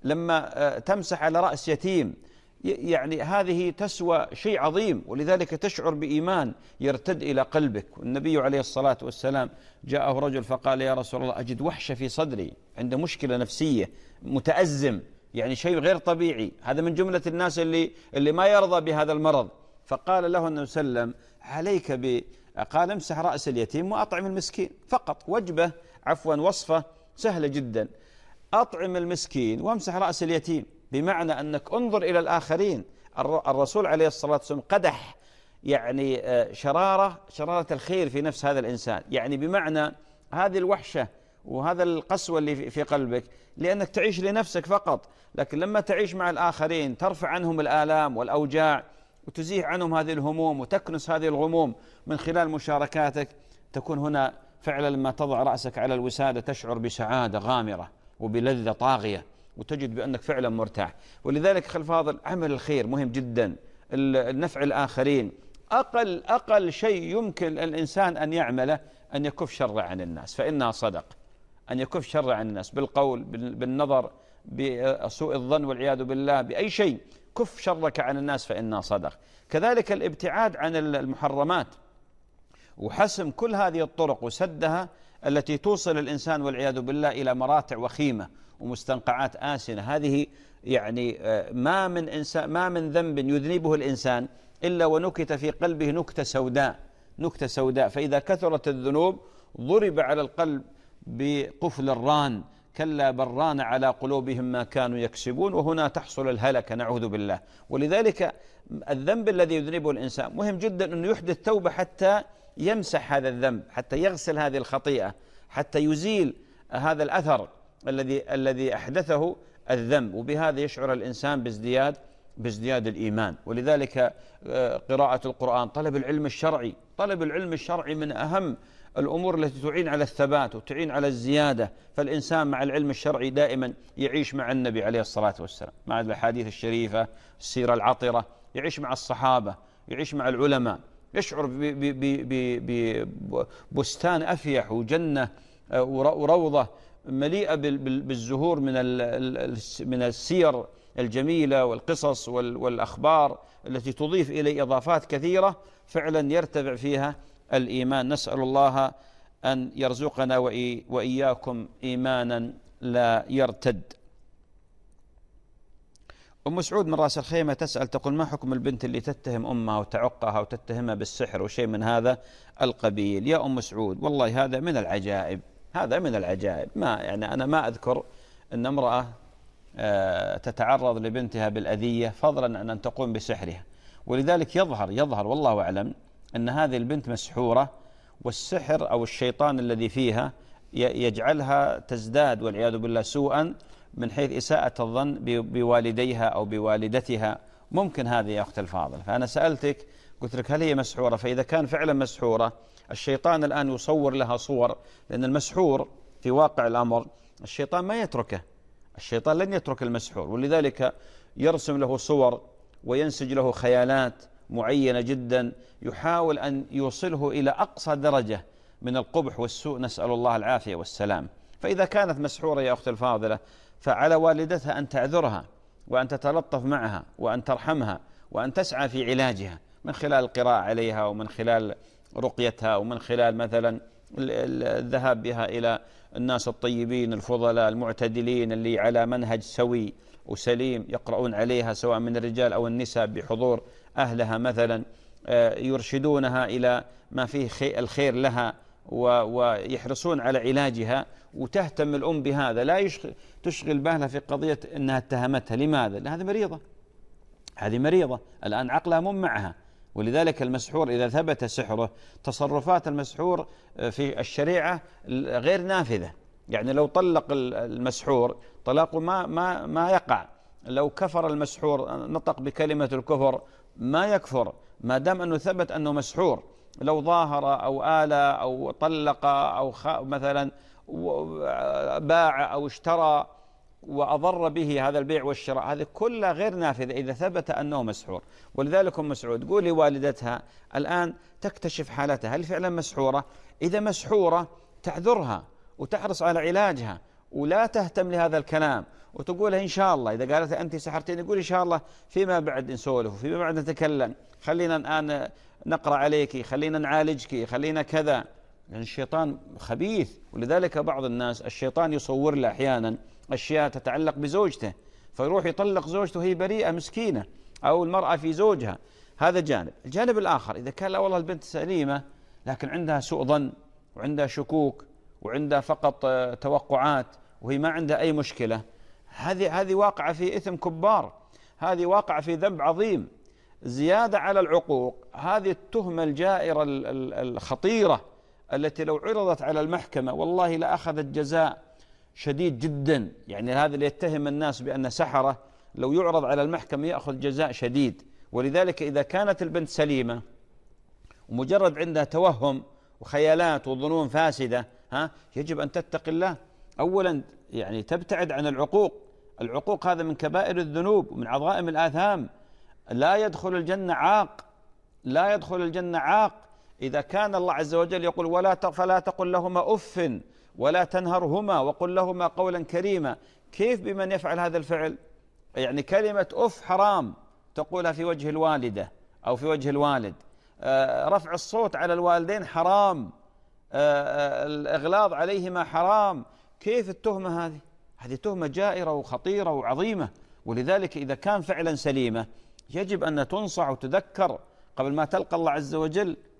لما تمسح على رأس يتيم، يعني هذه تسوى شيء عظيم، ولذلك تشعر بإيمان يرتد إلى قلبك. والنبي عليه الصلاة والسلام جاءه رجل فقال: يا رسول الله، أجد وحشة في صدري، عنده مشكلة نفسية، متأزم، يعني شيء غير طبيعي. هذا من جملة الناس اللي اللي ما يرضى بهذا المرض. فقال له النبي صلى الله عليه وسلم: عليك ب قال امسح رأس اليتيم وأطعم المسكين. فقط وجبة، عفوا وصفة سهلة جدا: أطعم المسكين وامسح رأس اليتيم. بمعنى أنك انظر إلى الآخرين. الرسول عليه الصلاة والسلام قدح يعني شرارة شرارة الخير في نفس هذا الإنسان، يعني بمعنى هذه الوحشة وهذا القسوة اللي في قلبك لأنك تعيش لنفسك فقط. لكن لما تعيش مع الآخرين ترفع عنهم الآلام والأوجاع، وتزيح عنهم هذه الهموم، وتكنس هذه الغموم من خلال مشاركاتك. تكون هنا فعلا لما تضع رأسك على الوسادة تشعر بسعادة غامرة وبلذة طاغية، وتجد بأنك فعلا مرتاح. ولذلك خل فاضل، عمل الخير مهم جدا، النفع الآخرين. أقل أقل شيء يمكن الإنسان أن يعمله أن يكف شر عن الناس، فإنها صدق. أن يكف شر عن الناس بالقول، بالنظر، بسوء الظن والعياذ بالله، بأي شيء. كف شرك عن الناس فإنها صدق. كذلك الابتعاد عن المحرمات وحسم كل هذه الطرق وسدها التي توصل الإنسان والعياذ بالله إلى مراتع وخيمة ومستنقعات آسنة. هذه يعني ما من إنسان ما من ذنب يذنبه الإنسان إلا ونكت في قلبه نكتة سوداء، نكتة سوداء. فإذا كثرت الذنوب ضرب على القلب بقفل الران كلا بران على قلوبهم ما كانوا يكسبون، وهنا تحصل الهلكة نعوذ بالله. ولذلك الذنب الذي يذنبه الإنسان مهم جدا أنه يحدث توبة حتى يمسح هذا الذنب، حتى يغسل هذه الخطيئة، حتى يزيل هذا الأثر الذي الذي أحدثه الذنب، وبهذا يشعر الإنسان بازدياد بازدياد الإيمان. ولذلك قراءة القرآن، طلب العلم الشرعي، طلب العلم الشرعي من أهم الأمور التي تعين على الثبات وتعين على الزيادة. فالإنسان مع العلم الشرعي دائما يعيش مع النبي عليه الصلاة والسلام، مع الأحاديث الشريفة، السيرة العطرة، يعيش مع الصحابة، يعيش مع العلماء، يشعر ببستان أفيح وجنة وروضة مليئة بالزهور من من السير الجميلة والقصص والأخبار التي تضيف إليه إضافات كثيرة، فعلا يرتفع فيها الإيمان. نسأل الله أن يرزقنا وإياكم إيمانا لا يرتد. أم سعود من رأس الخيمة تسأل تقول: ما حكم البنت اللي تتهم أمها وتعقها وتتهمها بالسحر وشيء من هذا القبيل؟ يا أم سعود، والله هذا من العجائب، هذا من العجائب. ما يعني أنا ما أذكر أن امرأة تتعرض لبنتها بالأذية فضلا عن أن تقوم بسحرها. ولذلك يظهر يظهر والله أعلم أن هذه البنت مسحورة، والسحر أو الشيطان الذي فيها يجعلها تزداد والعياذ بالله سوءا من حيث إساءة الظن بوالديها أو بوالدتها. ممكن هذه يا أخت الفاضل. فأنا سألتك قلت لك هل هي مسحورة؟ فإذا كان فعلا مسحورة، الشيطان الآن يصور لها صور، لأن المسحور في واقع الأمر الشيطان ما يتركه، الشيطان لن يترك المسحور، ولذلك يرسم له صور وينسج له خيالات معينة جدا يحاول أن يوصله إلى أقصى درجة من القبح والسوء، نسأل الله العافية والسلام. فإذا كانت مسحورة يا أخت الفاضلة فعلى والدتها أن تعذرها وأن تتلطف معها وأن ترحمها وأن تسعى في علاجها من خلال القراءة عليها ومن خلال رقيتها ومن خلال مثلا الذهاب بها إلى الناس الطيبين الفضلاء المعتدلين اللي على منهج سوي وسليم يقرؤون عليها سواء من الرجال أو النساء بحضور أهلها مثلا، يرشدونها إلى ما فيه الخير لها ويحرصون على علاجها، وتهتم الأم بهذا، لا تشغل بالها في قضية أنها اتهمتها. لماذا؟ لأن هذه مريضة، هذه مريضة الآن عقلها مو معها. ولذلك المسحور إذا ثبت سحره، تصرفات المسحور في الشريعة غير نافذة. يعني لو طلق المسحور طلاقه ما ما ما يقع، لو كفر المسحور نطق بكلمة الكفر ما يكفر ما دام أنه ثبت أنه مسحور. لو ظاهر أو آل أو طلق أو مثلا باع أو اشترى وأضر به هذا البيع والشراء، هذه كلها غير نافذة إذا ثبت أنه مسحور. ولذلك أم مسعود قولي والدتها الآن تكتشف حالتها هل فعلا مسحورة. إذا مسحورة تعذرها وتحرص على علاجها ولا تهتم لهذا الكلام، وتقولها إن شاء الله إذا قالت أنت سحرتين يقول إن شاء الله فيما بعد نسولف وفيما بعد نتكلم، خلينا الآن نقرأ عليك، خلينا نعالجك، خلينا كذا. لأن يعني الشيطان خبيث. ولذلك بعض الناس الشيطان يصور له أحيانا أشياء تتعلق بزوجته، فيروح يطلق زوجته وهي بريئة مسكينة، أو المرأة في زوجها. هذا جانب. الجانب الآخر إذا كان لا والله البنت سليمة لكن عندها سوء ظن وعندها شكوك وعندها فقط توقعات وهي ما عندها أي مشكلة، هذه هذه واقعة في إثم كبار، هذه واقعة في ذنب عظيم زيادة على العقوق. هذه التهمة الجائرة الخطيرة التي لو عرضت على المحكمة والله لأخذت جزاء شديد جدا. يعني هذا اللي يتهم الناس بأن سحرة لو يعرض على المحكمة يأخذ جزاء شديد. ولذلك إذا كانت البنت سليمة ومجرد عندها توهم وخيالات وظنون فاسدة، ها يجب أن تتقي الله. أولا يعني تبتعد عن العقوق، العقوق هذا من كبائر الذنوب ومن عظائم الآثام. لا يدخل الجنة عاق، لا يدخل الجنة عاق. إذا كان الله عز وجل يقول ولا فلا تقل لهما أف ولا تنهرهما وقل لهما قولا كريما، كيف بمن يفعل هذا الفعل؟ يعني كلمة أف حرام تقولها في وجه الوالدة أو في وجه الوالد، آه رفع الصوت على الوالدين حرام، آه الإغلاظ عليهما حرام. كيف التهمة هذه؟ هذه تهمة جائرة وخطيرة وعظيمة. ولذلك إذا كان فعلا سليمة يجب أن تنصح وتذكر قبل ما تلقى الله عز وجل.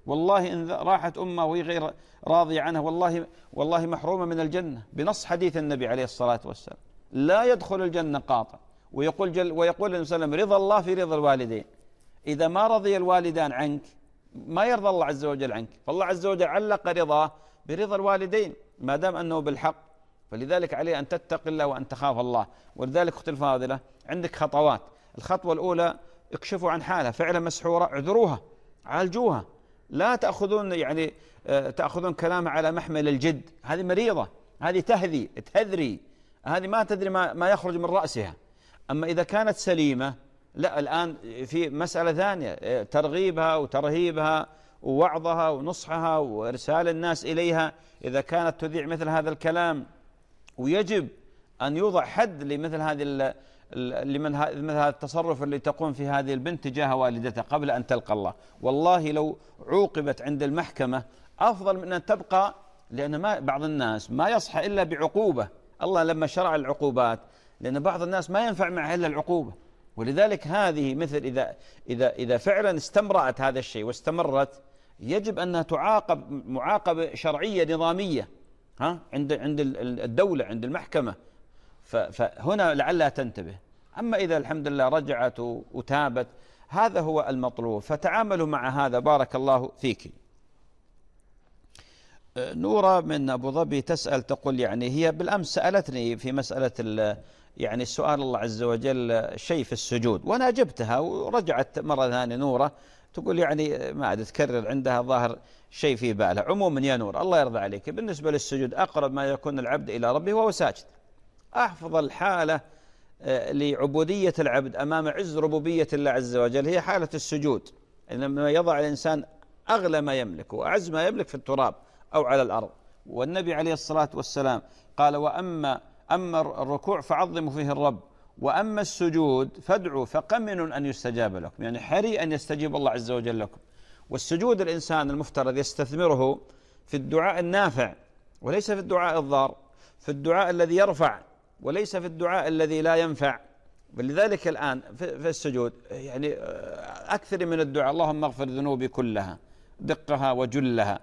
والله إن راحت أمه وهي غير راضية عنها والله والله محرومة من الجنة، بنص حديث النبي عليه الصلاة والسلام: لا يدخل الجنة قاطع. ويقول جل ويقول النبي صلى الله عليه وسلم: رضا الله في رضا الوالدين. إذا ما رضي الوالدان عنك ما يرضى الله عز وجل عنك، فالله عز وجل علق رضاه برضا الوالدين ما دام أنه بالحق. فلذلك عليه أن تتق الله وأن تخاف الله. ولذلك أختي الفاضلة عندك خطوات. الخطوة الأولى: اكشفوا عن حالها، فعلا مسحورة، اعذروها، عالجوها، لا تأخذون يعني تأخذون كلامها على محمل الجد. هذه مريضة، هذه تهذي تهذري، هذه ما تدري ما, ما يخرج من رأسها. أما إذا كانت سليمة لا، الآن في مسألة ثانية: ترغيبها وترهيبها ووعظها ونصحها وإرسال الناس إليها إذا كانت تذيع مثل هذا الكلام. ويجب أن يوضع حد لمثل هذه لمن مثل هذا التصرف اللي تقوم في هذه البنت تجاه والدتها قبل أن تلقى الله. والله لو عوقبت عند المحكمة أفضل من أن تبقى، لأن ما بعض الناس ما يصحى إلا بعقوبة. الله لما شرع العقوبات لأن بعض الناس ما ينفع معه إلا العقوبة. ولذلك هذه مثل إذا إذا إذا فعلا استمرأت هذا الشيء واستمرت يجب أنها تعاقب معاقبة شرعية نظامية ها عند عند الدولة، عند المحكمة. فهنا لعلها تنتبه. أما إذا الحمد لله رجعت وتابت هذا هو المطلوب. فتعاملوا مع هذا. بارك الله فيك. نورة من أبو ظبي تسأل تقول يعني هي بالأمس سألتني في مسألة يعني السؤال الله عز وجل شيء في السجود، وأنا أجبتها ورجعت مرة ثانية نورة تقول يعني ما عاد تكرر عندها ظاهر شيء في بالها. عموما يا نور الله يرضى عليك، بالنسبة للسجود أقرب ما يكون العبد إلى ربه وهو ساجد. أحفظ الحالة لعبودية العبد أمام عز ربوبية الله عز وجل هي حالة السجود، إنما يضع الإنسان أغلى ما يملك وأعز ما يملك في التراب أو على الأرض. والنبي عليه الصلاة والسلام قال: وأما أما الركوع فعظموا فيه الرب، وأما السجود فادعوا فقمن أن يستجاب لكم، يعني حري أن يستجيب الله عز وجل لكم. والسجود الإنسان المفترض يستثمره في الدعاء النافع وليس في الدعاء الضار، في الدعاء الذي يرفع وليس في الدعاء الذي لا ينفع. ولذلك الآن في السجود يعني أكثر من الدعاء: اللهم اغفر ذنوبي كلها دقها وجلها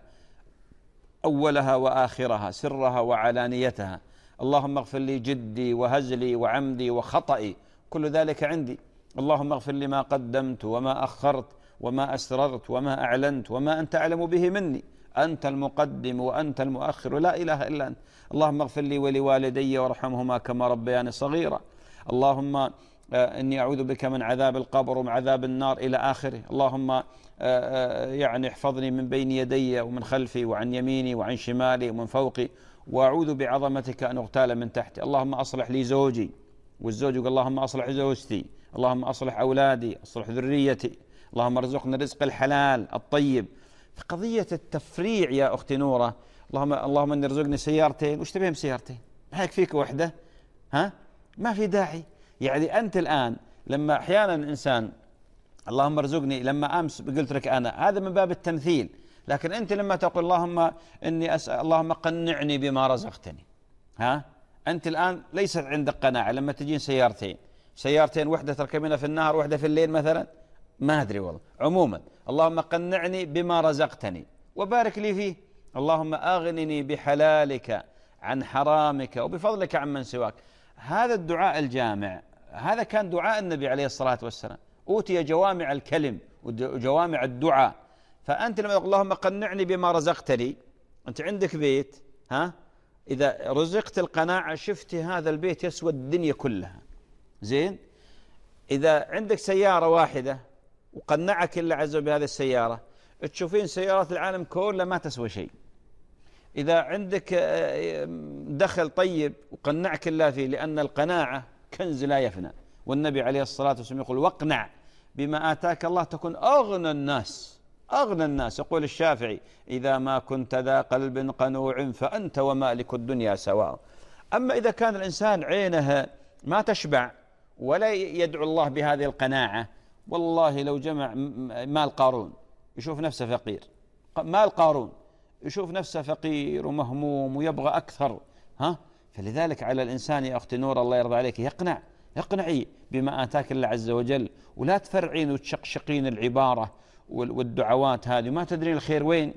أولها وآخرها سرها وعلانيتها، اللهم اغفر لي جدي وهزلي وعمدي وخطئي كل ذلك عندي، اللهم اغفر لي ما قدمت وما أخرت وما أسررت وما أعلنت وما أنت أعلم به مني، أنت المقدم وأنت المؤخر لا إله إلا أنت، اللهم اغفر لي ولوالدي وارحمهما كما ربياني صغيرا، اللهم إني أعوذ بك من عذاب القبر ومن عذاب النار إلى آخره، اللهم يعني احفظني من بين يدي ومن خلفي وعن يميني وعن شمالي ومن فوقي، وأعوذ بعظمتك أن أغتال من تحتي، اللهم أصلح لي زوجي، والزوج يقول اللهم أصلح زوجتي، اللهم أصلح أولادي، أصلح ذريتي، اللهم ارزقنا الرزق الحلال الطيب. في قضية التفريع يا أختي نورة، اللهم اللهم إن ارزقني سيارتين، وش تبيهم سيارتين؟ ما يكفيك وحدة؟ ها؟ ما في داعي. يعني أنت الآن لما أحيانا إنسان اللهم ارزقني، لما أمس قلت لك أنا هذا من باب التمثيل، لكن أنت لما تقول اللهم إني أسأل اللهم قنعني بما رزقتني، ها؟ أنت الآن ليست عندك قناعة لما تجين سيارتين، سيارتين واحدة تركبينها في النهار واحدة في الليل مثلا، ما أدري والله. عموما اللهم قنعني بما رزقتني وبارك لي فيه، اللهم أغنني بحلالك عن حرامك وبفضلك عن من سواك. هذا الدعاء الجامع هذا كان دعاء النبي عليه الصلاة والسلام، أوتي جوامع الكلم وجوامع الدعاء. فأنت لما تقول اللهم قنعني بما رزقتني، أنت عندك بيت، ها؟ إذا رزقت القناعة شفت هذا البيت يسوى الدنيا كلها، زين؟ إذا عندك سيارة واحدة وقنعك الله عز وجل بهذه السيارة، تشوفين سيارات العالم كلها ما تسوى شيء. إذا عندك دخل طيب وقنعك الله فيه، لأن القناعة كنز لا يفنى، والنبي عليه الصلاة والسلام يقول واقنع بما آتاك الله تكون أغنى الناس، أغنى الناس. يقول الشافعي إذا ما كنت ذا قلب قنوع فأنت ومالك الدنيا سواء. أما إذا كان الإنسان عينها ما تشبع ولا يدعو الله بهذه القناعة، والله لو جمع مال قارون يشوف نفسه فقير، مال قارون يشوف نفسه فقير ومهموم ويبغى أكثر، ها؟ فلذلك على الإنسان يا أختي نور الله يرضى عليك يقنع، يقنعي بما آتاك الله عز وجل، ولا تفرعين وتشقشقين العبارة والدعوات هذه، ما تدرين الخير وين.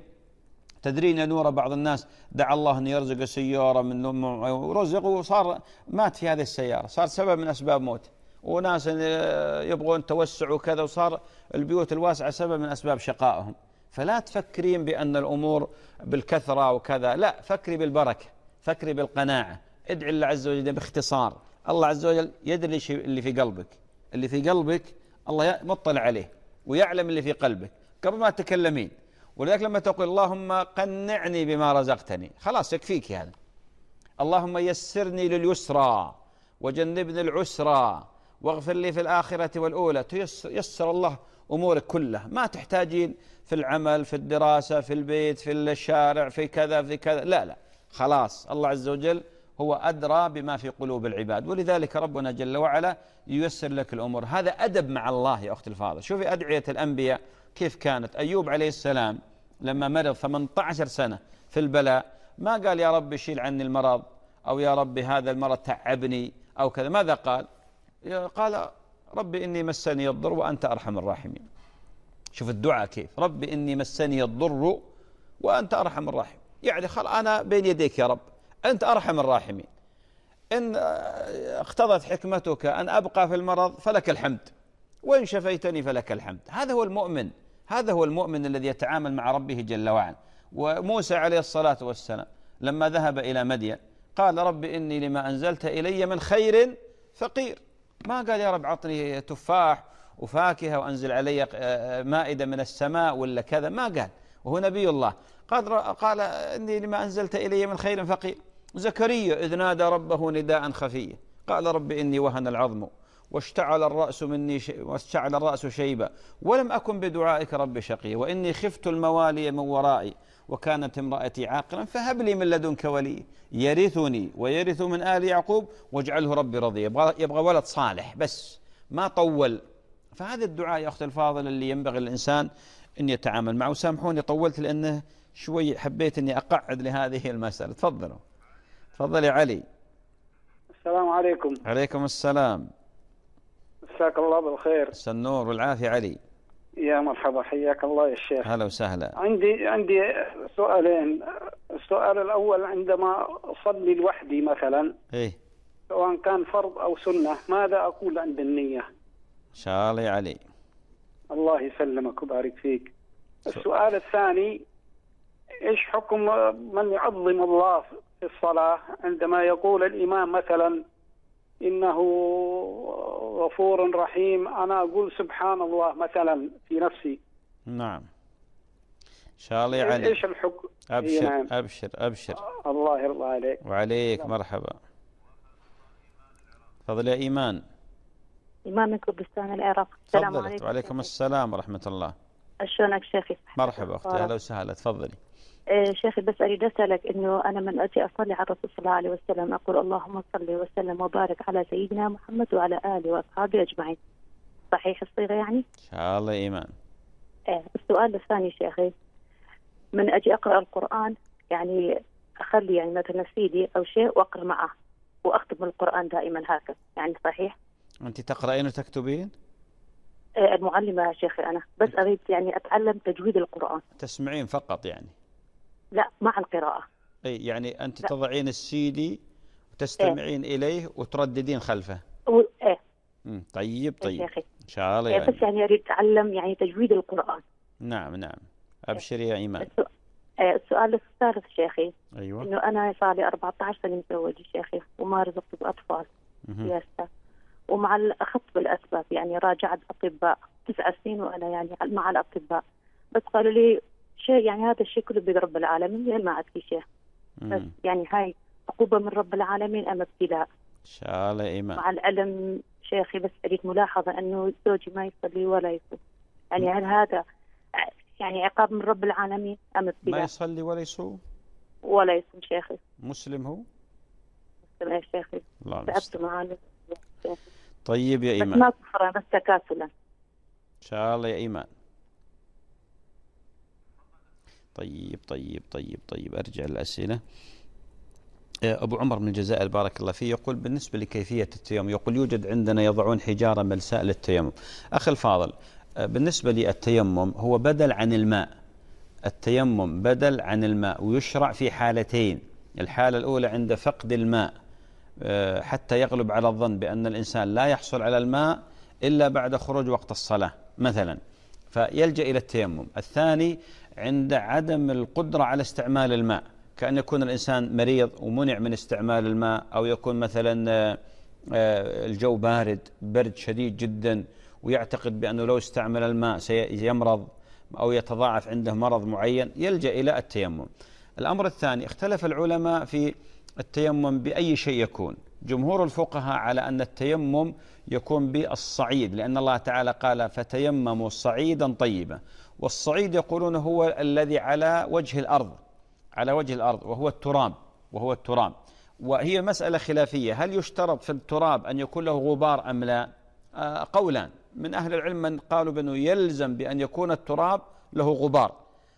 تدرين يا نورة بعض الناس دعا الله أن يرزق سيارة من ورزق وصار مات في هذه السيارة، صار سبب من أسباب موت. وناس يبغون توسع وكذا وصار البيوت الواسعة سبب من أسباب شقائهم. فلا تفكرين بأن الأمور بالكثرة وكذا، لا، فكري بالبركة، فكري بالقناعة. ادعي الله عز وجل باختصار. الله عز وجل يدري اللي في قلبك، اللي في قلبك الله مطلع عليه ويعلم اللي في قلبك قبل ما تتكلمين. ولذلك لما تقول اللهم قنعني بما رزقتني، خلاص يكفيك هذا. اللهم يسرني لليسرى وجنبني العسرى واغفر لي في الآخرة والأولى. يسر الله أمورك كلها، ما تحتاجين في العمل، في الدراسة، في البيت، في الشارع، في كذا في كذا، لا لا، خلاص الله عز وجل هو أدرى بما في قلوب العباد. ولذلك ربنا جل وعلا ييسر لك الأمور. هذا أدب مع الله يا أخت الفاضل. شوفي أدعية الأنبياء كيف كانت. أيوب عليه السلام لما مرض ثمانية عشر سنة في البلاء، ما قال يا رب شيل عني المرض، أو يا رب هذا المرض تعبني أو كذا. ماذا قال؟ قال رب إني مسني الضر وأنت أرحم الراحمين. شوف الدعاء كيف، رب إني مسني الضر وأنت أرحم الراحمين. يعني خل أنا بين يديك يا رب، أنت أرحم الراحمين. إن اقتضت حكمتك أن أبقى في المرض فلك الحمد، وإن شفيتني فلك الحمد. هذا هو المؤمن، هذا هو المؤمن الذي يتعامل مع ربه جل وعلا. وموسى عليه الصلاة والسلام لما ذهب إلى مدين قال رب إني لما أنزلت إلي من خير فقير. ما قال يا رب عطني تفاح وفاكهة وأنزل علي مائدة من السماء ولا كذا، ما قال، وهو نبي الله. قال قال إني لما أنزلت إلي من خير فقير. زكريا إذ نادى ربه نداء خفيا قال رب إني وهن العظم واشتعل الرأس مني شي واشتعل الرأس شيبا ولم أكن بدعائك رب شقيا وإني خفت الموالي من ورائي وكانت امرأتي عاقرا فهب لي من لدنك ولي يرثني ويرث من آل يعقوب واجعله ربي رضيا. يبغى, يبغى ولد صالح بس ما طول. فهذا الدعاء يا أخت الفاضل اللي ينبغي الإنسان أن يتعامل معه. سامحوني طولت لأنه شوي حبيت أني أقعد لهذه المسألة. تفضلوا. تفضل يا علي. السلام عليكم. عليكم السلام. مساك الله بالخير. النور والعافية علي. يا مرحبا، حياك الله يا شيخ. هلا وسهلا. عندي عندي سؤالين. السؤال الأول، عندما أصلي لوحدي مثلا إيه؟ سواء كان فرض أو سنة، ماذا أقول عند النية؟ إن شاء الله يا علي. الله يسلمك وبارك فيك. السؤال الثاني، إيش حكم من يعظم الله في الصلاة عندما يقول الإمام مثلا إنه غفور رحيم، أنا أقول سبحان الله مثلا في نفسي؟ نعم إن شاء الله يا علي. إيش الحكم؟ أبشر نعم. أبشر أبشر. الله يرضى عليك. وعليك. مرحبا. تفضل يا إيمان. إيمان من كردستان العراق. السلام عليكم. وعليكم السلام ورحمة الله. شلونك شيخي؟ مرحبا أختي، أهلا وسهلا. تفضلي. إيه شيخي، بس أريد أسألك إنه أنا من أتي أصلي على الرسول صلى الله عليه وسلم أقول اللهم صل وسلم وبارك على سيدنا محمد وعلى آله وأصحابه أجمعين. صحيح الصيغة يعني؟ إن شاء الله إيمان. إيه. السؤال الثاني شيخي، من أجي أقرأ القرآن يعني أخلي يعني مثلا سيدي أو شيء وأقرأ معه وأختم القرآن دائما هكذا، يعني صحيح؟ أنت تقرأين وتكتبين؟ إيه المعلمة يا شيخي أنا، بس أريد يعني أتعلم تجويد القرآن. تسمعين فقط يعني؟ لا، مع القراءة. أي يعني أنت لا. تضعين السيدي وتستمعين إيه؟ إليه وترددين خلفه. و... إيه. مم. طيب طيب. إيه إن شاء الله إيه يعني. بس يعني أريد أتعلم يعني تجويد القرآن. نعم نعم. أبشري يا إيمان. السؤال, إيه السؤال الثالث شيخي. أيوة. إنه أنا صار لي أربعة عشر سنة متزوجة شيخي وما رزقت بأطفال. ياستا. ومع الأخذ بالأسباب يعني راجعت أطباء تسع سنين وأنا يعني مع الأطباء، بس قالوا لي شيء يعني هذا الشيء كله بيد رب العالمين، غير ما عندي شيء. بس يعني هاي عقوبة من رب العالمين أم ابتلاء؟ إن شاء الله إيمان. مع العلم شيخي بس أريد ملاحظة أنه زوجي ما يصلي ولا يصوم، يعني هل هذا يعني عقاب من رب العالمين أم ابتلاء؟ ما يصلي ولا يصوم؟ ولا يصوم شيخي. مسلم هو؟ مسلم يا شيخي. الله تعبت معاه. طيب يا إيمان. بس ما كفر بس تكاسلا. إن شاء الله يا إيمان. طيب طيب طيب طيب أرجع للأسئلة. أبو عمر من الجزائر بارك الله فيه يقول بالنسبة لكيفية التيمم، يقول يوجد عندنا يضعون حجارة ملساء للتيمم. أخي الفاضل، بالنسبة للتيمم هو بدل عن الماء، التيمم بدل عن الماء، ويشرع في حالتين. الحالة الأولى عند فقد الماء حتى يغلب على الظن بأن الإنسان لا يحصل على الماء إلا بعد خروج وقت الصلاة مثلا، فيلجأ إلى التيمم. الثاني عند عدم القدرة على استعمال الماء، كأن يكون الإنسان مريض ومنع من استعمال الماء، أو يكون مثلا الجو بارد برد شديد جدا ويعتقد بأنه لو استعمل الماء سيمرض أو يتضاعف عنده مرض معين، يلجأ إلى التيمم. الأمر الثاني، اختلف العلماء في التيمم بأي شيء يكون. جمهور الفقهاء على أن التيمم يكون بالصعيد، لأن الله تعالى قال فتيمموا صعيدا طيبا، والصعيد يقولون هو الذي على وجه الأرض، على وجه الأرض وهو التراب، وهو التراب. وهي مسألة خلافية، هل يشترط في التراب أن يكون له غبار أم لا؟ آه قولان من أهل العلم، من قالوا بأنه يلزم بأن يكون التراب له غبار،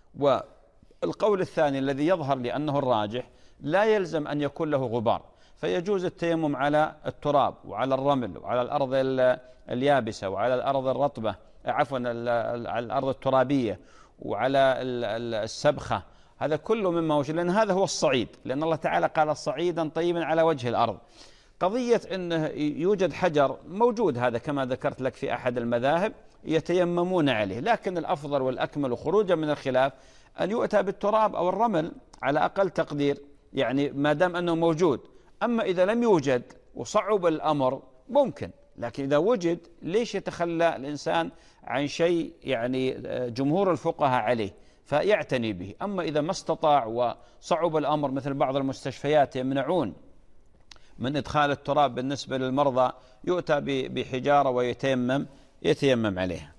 والقول الثاني الذي يظهر لأنه الراجح لا يلزم أن يكون له غبار، فيجوز التيمم على التراب وعلى الرمل وعلى الأرض اليابسة وعلى الأرض الرطبة، عفوا على الأرض الترابية وعلى السبخة، هذا كله مما وجد، لأن هذا هو الصعيد، لأن الله تعالى قال صعيدا طيبا على وجه الأرض. قضية أنه يوجد حجر موجود، هذا كما ذكرت لك في أحد المذاهب يتيممون عليه، لكن الأفضل والأكمل خروجا من الخلاف أن يؤتى بالتراب أو الرمل على أقل تقدير، يعني ما دام أنه موجود. أما إذا لم يوجد وصعب الأمر ممكن، لكن إذا وجد ليش يتخلى الإنسان عن شيء يعني جمهور الفقهاء عليه فيعتني به. أما إذا ما استطاع وصعب الأمر، مثل بعض المستشفيات يمنعون من إدخال التراب بالنسبة للمرضى، يؤتى بحجارة ويتيمم يتيمم عليها.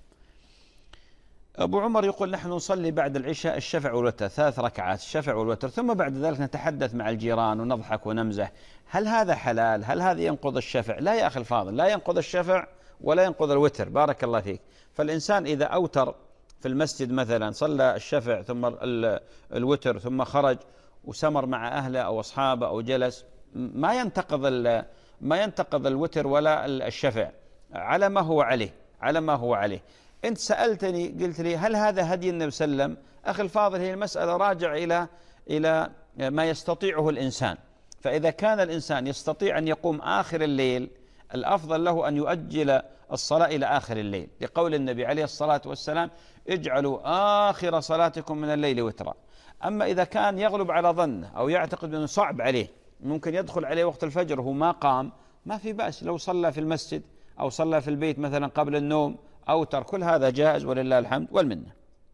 أبو عمر يقول نحن نصلي بعد العشاء الشفع والوتر، ثلاث ركعات الشفع والوتر، ثم بعد ذلك نتحدث مع الجيران ونضحك ونمزح، هل هذا حلال؟ هل هذا ينقض الشفع؟ لا يا أخي الفاضل، لا ينقض الشفع ولا ينقض الوتر، بارك الله فيك. فالإنسان إذا أوتر في المسجد مثلا، صلى الشفع ثم الوتر ثم خرج وسمر مع أهله أو أصحابه أو جلس، ما ينتقض ما ينتقض الوتر ولا الشفع، على ما هو عليه، على ما هو عليه. أنت سألتني قلت لي هل هذا هدي النبي صلى الله عليه وسلم؟ أخي الفاضل، هي المسألة راجع إلى إلى ما يستطيعه الإنسان. فإذا كان الإنسان يستطيع أن يقوم آخر الليل، الأفضل له أن يؤجل الصلاة إلى آخر الليل، لقول النبي عليه الصلاة والسلام اجعلوا آخر صلاتكم من الليل وترا. أما إذا كان يغلب على ظنه أو يعتقد أنه صعب عليه، ممكن يدخل عليه وقت الفجر وهو ما قام، ما في بأس لو صلى في المسجد أو صلى في البيت مثلا قبل النوم أوتر، كل هذا جائز ولله الحمد والمنة.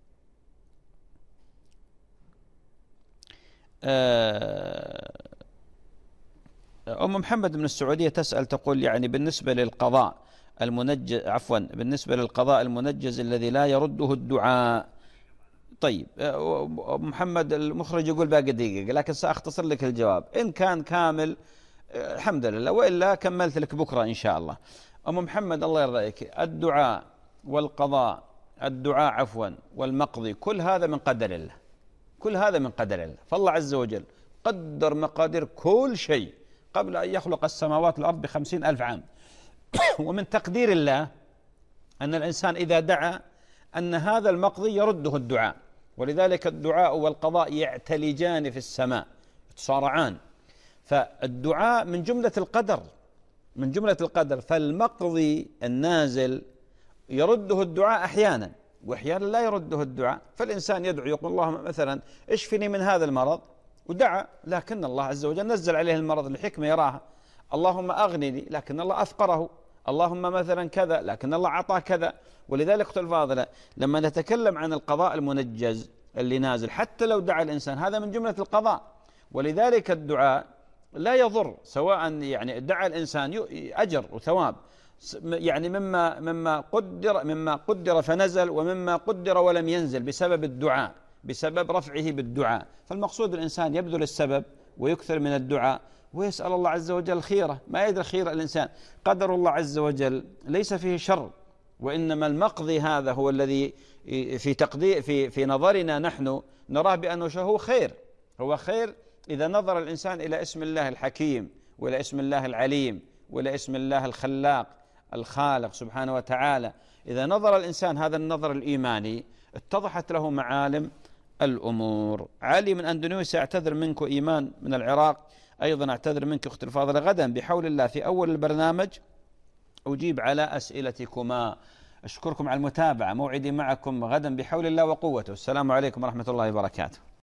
أم محمد من السعودية تسأل تقول يعني بالنسبة للقضاء المنجز، عفوا بالنسبة للقضاء المنجز الذي لا يرده الدعاء. طيب محمد المخرج يقول باقي دقيقة، لكن سأختصر لك الجواب. إن كان كامل الحمد لله، وإلا كملت لك بكرة إن شاء الله. أم محمد الله يرضى عليك، الدعاء والقضاء، الدعاء عفوا والمقضي، كل هذا من قدر الله، كل هذا من قدر الله. فالله عز وجل قدر مقادير كل شيء قبل أن يخلق السماوات والأرض بخمسين ألف عام. ومن تقدير الله أن الإنسان إذا دعا أن هذا المقضي يرده الدعاء، ولذلك الدعاء والقضاء يعتلجان في السماء، يتصارعان. فالدعاء من جملة القدر، من جملة القدر. فالمقضي النازل يرده الدعاء أحيانا، وأحيانا لا يرده الدعاء. فالإنسان يدعو يقول اللهم مثلا اشفني من هذا المرض، ودعا، لكن الله عز وجل نزل عليه المرض لحكمة يراها. اللهم أغنني، لكن الله أفقره. اللهم مثلا كذا، لكن الله أعطاه كذا. ولذلك أختي الفاضلة لما نتكلم عن القضاء المنجز اللي نازل، حتى لو دعا الإنسان هذا من جملة القضاء. ولذلك الدعاء لا يضر، سواء يعني دعا الإنسان أجر وثواب، يعني مما مما قدر مما قدر فنزل، ومما قدر ولم ينزل بسبب الدعاء، بسبب رفعه بالدعاء. فالمقصود الإنسان يبذل السبب ويكثر من الدعاء ويسأل الله عز وجل الخيرة. ما يدري خير الإنسان، قدر الله عز وجل ليس فيه شر، وإنما المقضي هذا هو الذي في تقدير في في نظرنا نحن نراه بأنه هو خير، هو خير إذا نظر الإنسان إلى اسم الله الحكيم، وإلى اسم الله العليم، وإلى اسم الله الخلاق الخالق سبحانه وتعالى. إذا نظر الإنسان هذا النظر الإيماني اتضحت له معالم الأمور. علي من أندونيسيا أعتذر منك، إيمان من العراق أيضا أعتذر منك أخت الفاضلة. غدا بحول الله في أول البرنامج أجيب على أسئلتكما. أشكركم على المتابعة، موعدي معكم غدا بحول الله وقوته. السلام عليكم ورحمة الله وبركاته.